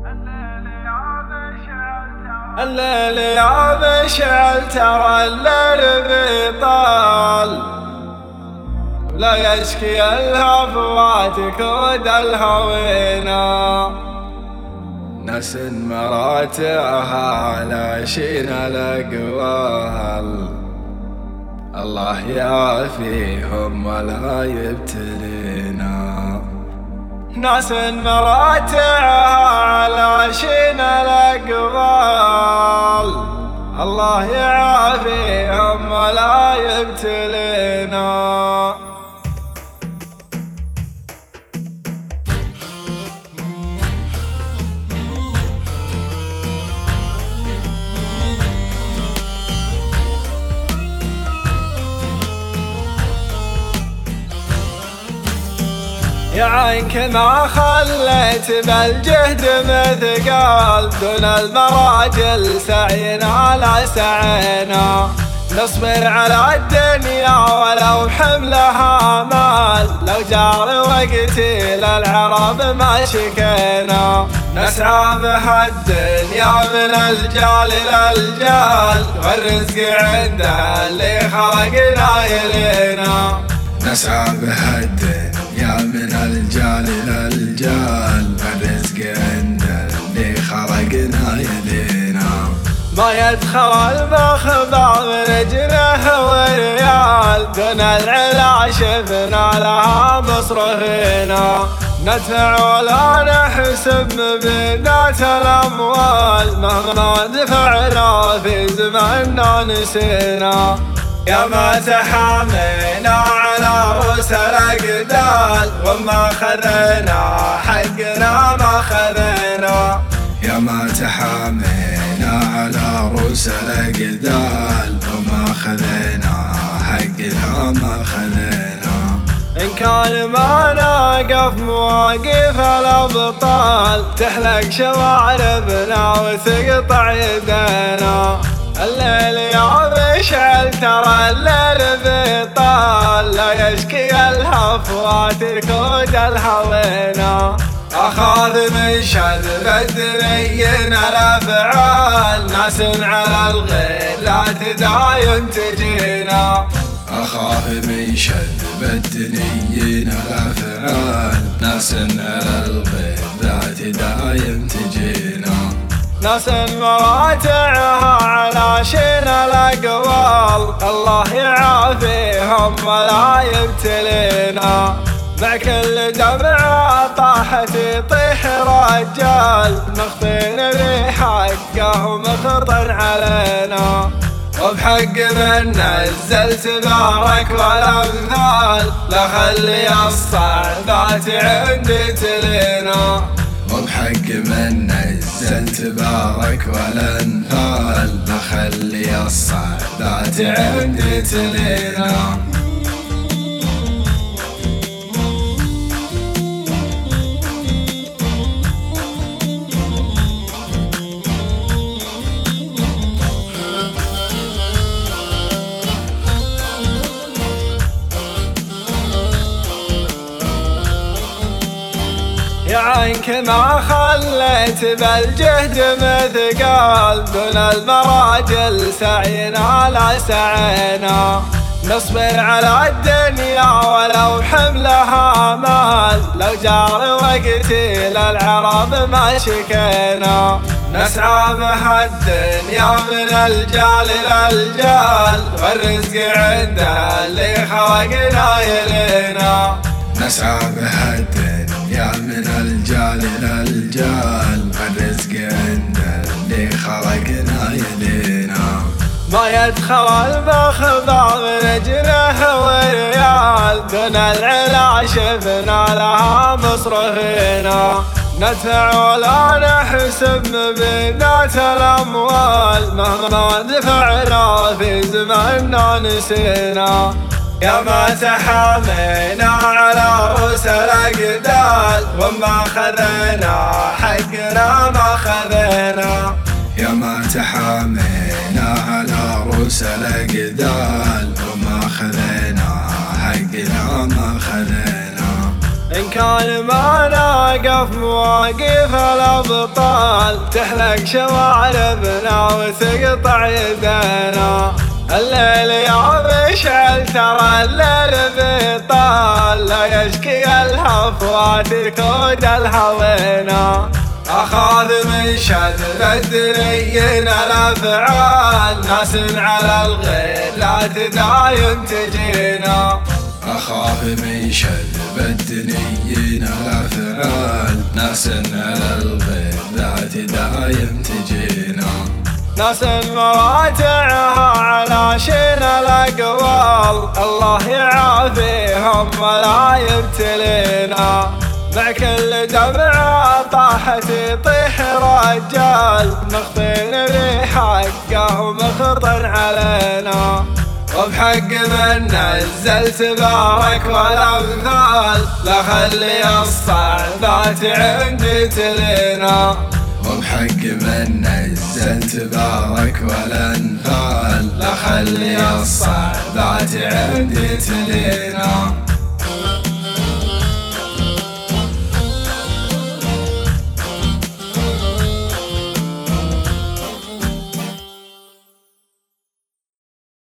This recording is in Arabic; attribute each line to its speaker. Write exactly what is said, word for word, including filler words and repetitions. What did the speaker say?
Speaker 1: الليل يا مشعل ترى الليل بيطال، لا يشكي الهفوات كود الهوينا. ناس مراتعها لا شين الأقوال، الله يعافيهم ولا يبتلينا. ناس مراتعها لا شين الأقوال، الله يعافيهم ولا يبتلينا. يا عينك ما خليت بالجهد مثقال، دون المراجل سعينا لا سعينا. نصبر على الدنيا ولو حملها مال، لو جار وقتي للعرب ما شكينا. نسعى بها الدنيا من الجال للجال، والرزق عنده اللي خلقنا يلينا.
Speaker 2: نسعى بها الدنيا من الجال للجال، والرزق عند اللي خلقنا يدينا.
Speaker 1: ما يدخل المخبى من جنيه وريال، دون العلا شفنا لها مصرفينا. ندفع ولا نحسب مبينات الأموال، مهما دفعنا في زماننا نسينا. يا ما تحامينا على رؤوس الأقدال، وما خذينا حقنا ما خذينا.
Speaker 2: يا ما تحامينا على رؤوس الأقدال، وما خذينا حقنا ما خذينا.
Speaker 1: إن كان ما نقف مواقف الأبطال، تحلق شواربنا وتقطع يدينا. الليل يا مشعل ترى الليل بيطال، لا يشكي الهفوات كود الهوينا. أخاذ من شذب الدنيين الأفعال، ناس على الغير لا تدايم تجينا.
Speaker 2: أخاف من شذب الدنيين الأفعال، ناس على الغير لا تدايم تجينا.
Speaker 1: ناس مراتعها على شين الأقوال، الله يعافيهم ولا يبتلينا. مع كل دمعة طاحت يطيح رجال، مخفين بحقه ومخرطن علينا. وبحق من نزلت بارك والأمثال، لا خلي الصعبات عندي تلينا.
Speaker 2: وبحق من نزلت بارك والأنفال، بخلي الصعبات عندي تلينا.
Speaker 1: يا عينك ما خليت بالجهد مثقال، دون المراجل سعينا لا سعينا. نصبر على الدنيا ولو حملها مال، لو جار وقتي للعرب ما شكينا. نسعى بها الدنيا من الجال للجال، والرزق عنده اللي خلقنا يلينا.
Speaker 2: نسعى بها الدنيا من الجال للجال، والرزق عند اللي خلقنا يدينا.
Speaker 1: ما يدخل المخبى من جنيه وريال، دون العلا شفنا لها مصرفينا. ندفع ولا نحسب مبينات الأموال، مهما دفعنا في زماننا نسينا. يا ما تحامينا على رؤوس الأقدال، وما خذينا حقنا ما خذينا.
Speaker 2: يا ما تحامينا على رؤوس الأقدال، وما خذينا حقنا ما خذينا.
Speaker 1: إن كان ما نقف مواقف الأبطال تحلق شواربنا وتقطع يدينا. الليل يا مشعل ترى الليل بيطال لا يشكي الهفوات تكود الهوينا. أخاف من شد الدنيين الأفعال ناس على الغير لا تدايم تجينا.
Speaker 2: أخاف من شذب الدنيين الأفعال ناس على الغير لا تدايم تجينا.
Speaker 1: ناس مواتعها على شين الأقوال الله يعافيهم ولا يبتلينا. مع كل دمعة طاحت يطيح رجال مخطين بحقه ومخطن علينا. وبحق من نزلت بارك والأمثال لا خلي الصعبات عندي تلينا.
Speaker 2: وبحق من نزلت بارك والأنفال
Speaker 1: لا خلي الصعبات عندي تلينا.